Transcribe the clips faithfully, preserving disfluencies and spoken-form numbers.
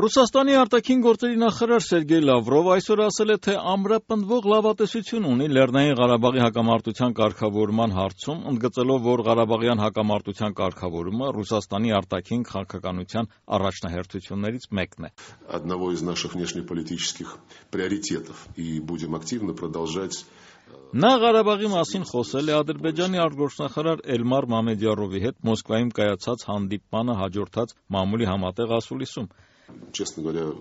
Ռուսաստանի արտաքին գործերի նախարար Սերգեյ Լավրովը այսօր ասել է, թե ամրապնդվող լավատեսություն ունի Լեռնային Ղարաբաղի հակամարտության կարգավորման հարցում, ընդգծելով, որ Ղարաբաղյան հակամարտության կարգավորումը Ռուսաստանի արտաքին քաղաքականության առաջնահերթություններից մեկն է։ Одного из наших внешнеполитических приоритетов и будем активно продолжать. Նա Ղարաբաղի մասին խոսել է Ադրբեջանի արտգործնախարար Էլմար Մամեդյարովի հետ Մոսկվայում կայացած հանդիպմանը հաջորդած մամուլի համատեղ ասուլիսում։ Честно говоря,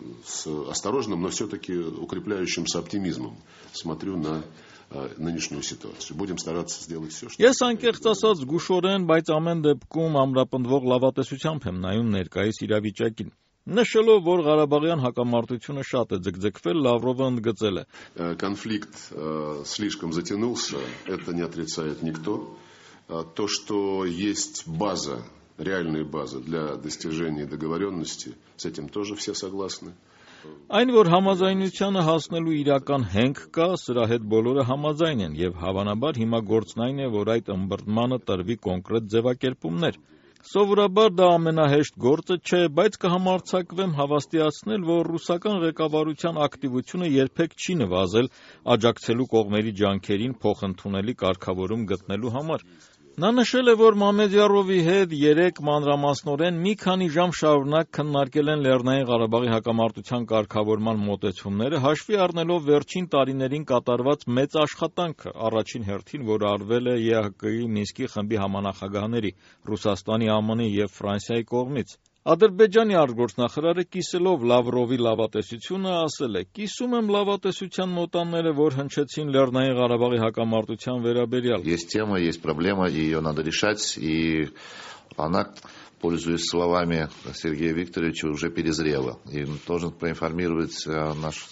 с осторожным, но все-таки укрепляющимся оптимизмом смотрю на нынешнюю ситуацию. Будем стараться сделать все, что... Ես անկեղծ ասած զգուշորեն, բայց ամեն դեպքում ամրապնդվող լավատեսությամբ եմ նայում ներկայիս իրավիճակին։ Նշելով, որ Ղարաբաղյան հակամարտությունը շատ է ձգձգվել, Լավրովը ընդգծել է. Конфликт слишком затянулся, это не отрицает никто. То, что есть база, реальная база для достижения договоренности, с этим тоже все согласны. Այն, որ համաձայնությանը հասնելու իրական հենք կա, սրա հետ բոլորը համաձայն են, եւ հավանաբար հիմա գործն այն է, որ այդ ըմբռնմանը տրվի կոնկրետ ձևակերպումներ։ Սովորաբար դա ամենահեշտ գործը չէ, բայց կհամարձակվեմ հավաստիացնել, որ ռուսական ղեկավարության ակտիվությունը երբեք չի նվազել աջակցելու կողմերի ջանքերին փոխընդունելի կարգավորում գտնելու համար։ Նա նշել է, որ Մամեդյարովի հետ երեք մանրամասնորեն մի քանի ժամ շարունակ քննարկել են Լեռնային Ղարաբաղի հակամարտության կարգավորման մոտեցումները, հաշվի առնելով վերջին տարիներին կատարված մեծ աշխատանքը, առաջին հերթին, որ արվել է ԵԱՀԿ-ի Մինսկի խմբի համանախագահների Ռուսաստանի, ԱՄՆ-ի եւ Ֆրանսիայի կողմից։ Ադրբեջանի արտգործնախարարը կիսելով Լավրովի լավատեսությունը ասել է. «Կիսում եմ լավատեսության մոտանները, որ հնչեցին Լեռնային Ղարաբաղի հակամարտության վերաբերյալ»։ Есть тема, есть проблема, и ее надо решать, и она, пользуясь словами Сергея Викторовича, уже перезрела. И должен проинформировать наш...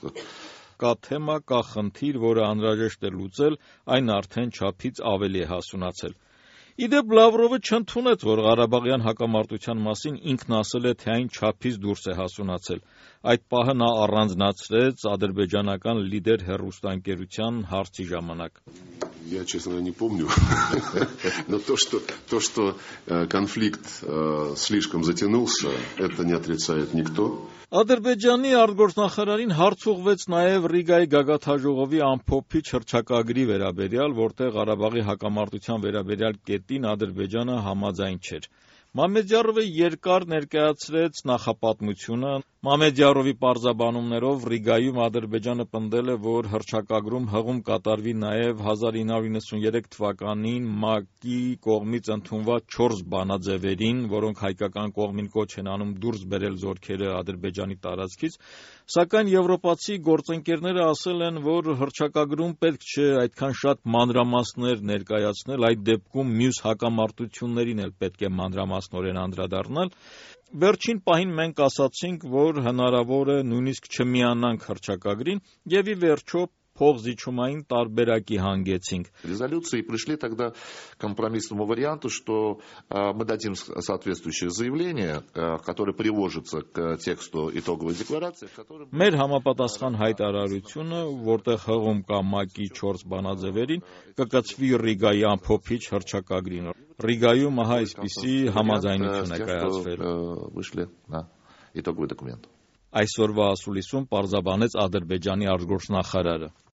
Կա թեմա, կա խնդիր, որը անհրաժեշտ է լուծել, այն արդեն չափից ավելի է հասունացել։ Իդեպ Լավրովը չընդունեց, որ Ղարաբաղյան հակամարտության մասին ինքն ասել է, թե այն չափից դուրս է հասունացել։ Այդ պահը նա առանձնացրեց ադրբեջանական լիդեր հեռուստաընկերության հարցի ժամանակ։ Я, честно говоря, не помню, но то, что, то, что конфликт слишком затянулся, это не отрицает никто. Ադրբեջանի արտգործնախարարին հարց ուղղվեց նաև Ռիգայի գագաթաժողովի ամփոփիչ հռչակագրի վերաբերյալ, որտեղ Ղարաբաղի հակամարտության վերաբերյալ կետին Ադրբեջանը համաձայն չէր։ Մամեդյարովը երկար ներկայացրեց նախապատմությունը։ Մամեդյարովի պարզաբանումներով Ռիգայում Ադրբեջանը պնդել է, որ հռչակագրում հղում կատարվի նաև հազար ինը հարյուր նվաթ թվականին ՄԱԿ-ի կողմից ընդունված չորս բանաձևերին, որոնք հայկական կողմին կոչ են անում դուրս բերել զորքերը Ադրբեջանի տարածքից, սակայն եվրոպացի գործընկերները ասել են, որ հռչակագրում պետք չէ այդքան շատ մանրամասներ ներկայացնել, այդ դեպքում մյուս հակամարտություններին էլ պետք է մանրամասնորեն անդրադառնալ։ Վերջին պահին մենք ասացինք, որ հնարավոր է նույնիսկ չմիանանք հռչակագրին եւ ի վերջո փոխզիջումային տարբերակի հանգեցինք։ Резолюции пришли тогда к компромиссному варианту, что мы дадим соответствующее заявление, которое приложится к тексту итоговой декларации, в котором... Մեր համապատասխան հայտարարությունը, որտեղ հղում կա ՄԱԿ-ի չորս բանաձևերին, կկցվի Ռիգայի ամփոփիչ հռչակագրին։ Ռիգայում ահա այսպիսի համաձայնություն է կայացվել։ Вышли на итоговый документ. Այսօրվա ասուլիսում պարզաբանեց Ադրբեջանի արտգործնախարարը։